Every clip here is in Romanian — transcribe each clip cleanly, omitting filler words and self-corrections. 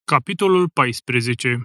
Capitolul 14.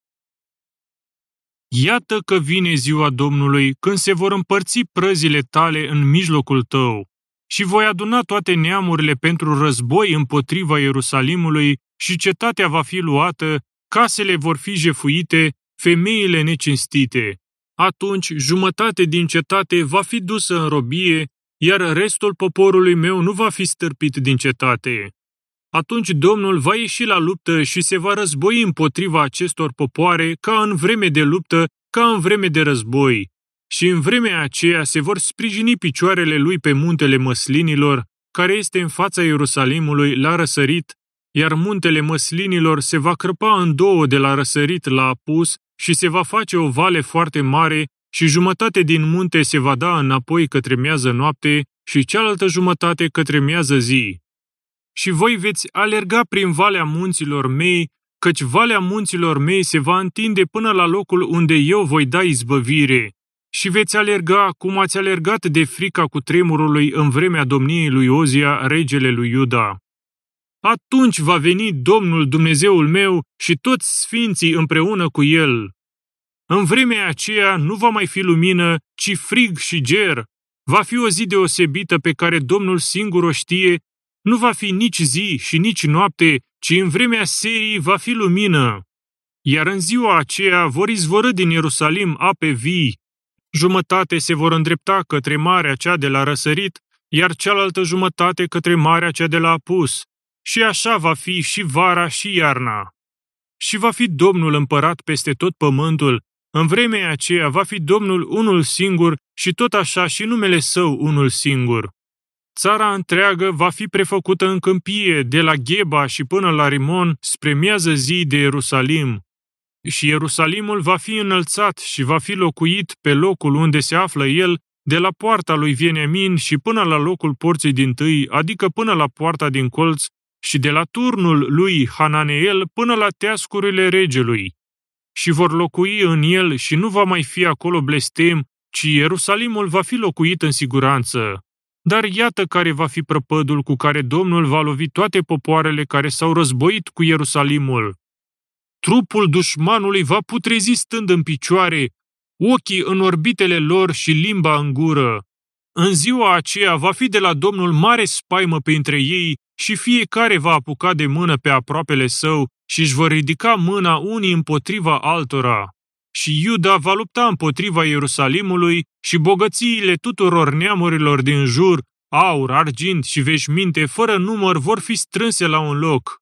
Iată că vine ziua Domnului, când se vor împărți prăzile tale în mijlocul tău, și voi aduna toate neamurile pentru război împotriva Ierusalimului și cetatea va fi luată, casele vor fi jefuite, femeile necinstite. Atunci jumătate din cetate va fi dusă în robie, iar restul poporului meu nu va fi stârpit din cetate. Atunci Domnul va ieși la luptă și se va război împotriva acestor popoare ca în vreme de luptă, ca în vreme de război. Și în vremea aceea se vor sprijini picioarele lui pe muntele măslinilor, care este în fața Ierusalimului la răsărit, iar muntele măslinilor se va crăpa în două de la răsărit la apus și se va face o vale foarte mare și jumătate din munte se va da înapoi către miază noapte și cealaltă jumătate către miază zi. Și voi veți alerga prin valea munților mei, căci valea munților mei se va întinde până la locul unde eu voi da izbăvire. Și veți alerga cum ați alergat de frica cutremurului în vremea domniei lui Ozia, regele lui Iuda. Atunci va veni Domnul Dumnezeul meu și toți sfinții împreună cu el. În vremea aceea nu va mai fi lumină, ci frig și ger. Va fi o zi deosebită pe care Domnul singur o știe. Nu va fi nici zi și nici noapte, ci în vremea serii va fi lumină. Iar în ziua aceea vor izvorî din Ierusalim ape vii. Jumătate se vor îndrepta către marea cea de la răsărit, iar cealaltă jumătate către marea cea de la apus. Și așa va fi și vara și iarna. Și va fi Domnul împărat peste tot pământul. În vremea aceea va fi Domnul unul singur și tot așa și numele său unul singur. Țara întreagă va fi prefăcută în câmpie, de la Gheba și până la Rimon, spre miază zi de Ierusalim. Și Ierusalimul va fi înălțat și va fi locuit pe locul unde se află el, de la poarta lui Veniamin și până la locul porții dintâi, adică până la poarta din colț, și de la turnul lui Hananeel până la teascurile regelui. Și vor locui în el și nu va mai fi acolo blestem, ci Ierusalimul va fi locuit în siguranță. Dar iată care va fi prăpădul cu care Domnul va lovi toate popoarele care s-au războit cu Ierusalimul. Trupul dușmanului va putrezi stând în picioare, ochii în orbitele lor și limba în gură. În ziua aceea va fi de la Domnul mare spaimă printre ei și fiecare va apuca de mână pe aproapele său și își vor ridica mâna unii împotriva altora. Și Iuda va lupta împotriva Ierusalimului și bogățiile tuturor neamurilor din jur, aur, argint și veșminte fără număr vor fi strânse la un loc.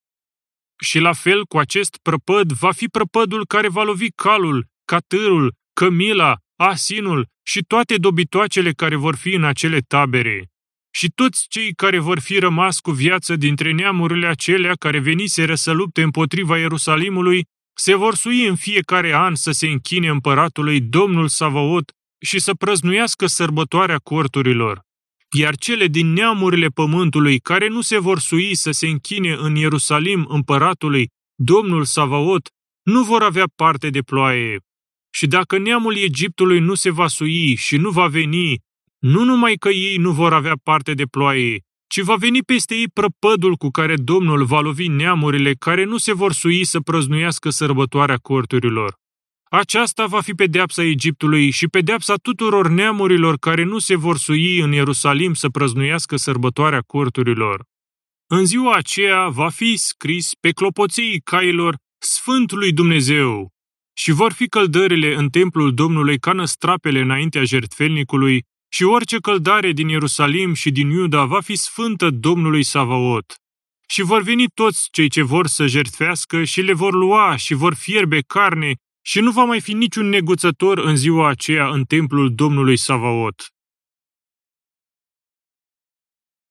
Și la fel cu acest prăpăd va fi prăpădul care va lovi calul, catârul, cămila, asinul și toate dobitoacele care vor fi în acele tabere. Și toți cei care vor fi rămas cu viață dintre neamurile acelea care veniseră să lupte împotriva Ierusalimului, se vor sui în fiecare an să se închine împăratului Domnul Savaot și să prăznuiască sărbătoarea corturilor. Iar cele din neamurile pământului care nu se vor sui să se închine în Ierusalim împăratului Domnul Savaot nu vor avea parte de ploaie. Și dacă neamul Egiptului nu se va sui și nu va veni, nu numai că ei nu vor avea parte de ploaie, ci va veni peste ei prăpădul cu care Domnul va lovi neamurile care nu se vor sui să prăznuiască sărbătoarea corturilor. Aceasta va fi pedeapsa Egiptului și pedeapsa tuturor neamurilor care nu se vor sui în Ierusalim să prăznuiască sărbătoarea corturilor. În ziua aceea va fi scris pe clopoței cailor Sfânt lui Dumnezeu și vor fi căldările în templul Domnului ca năstrapele înaintea jertfelnicului și orice căldare din Ierusalim și din Iuda va fi sfântă Domnului Savaot. Și vor veni toți cei ce vor să jertfească și le vor lua și vor fierbe carne și nu va mai fi niciun neguțător în ziua aceea în templul Domnului Savaot.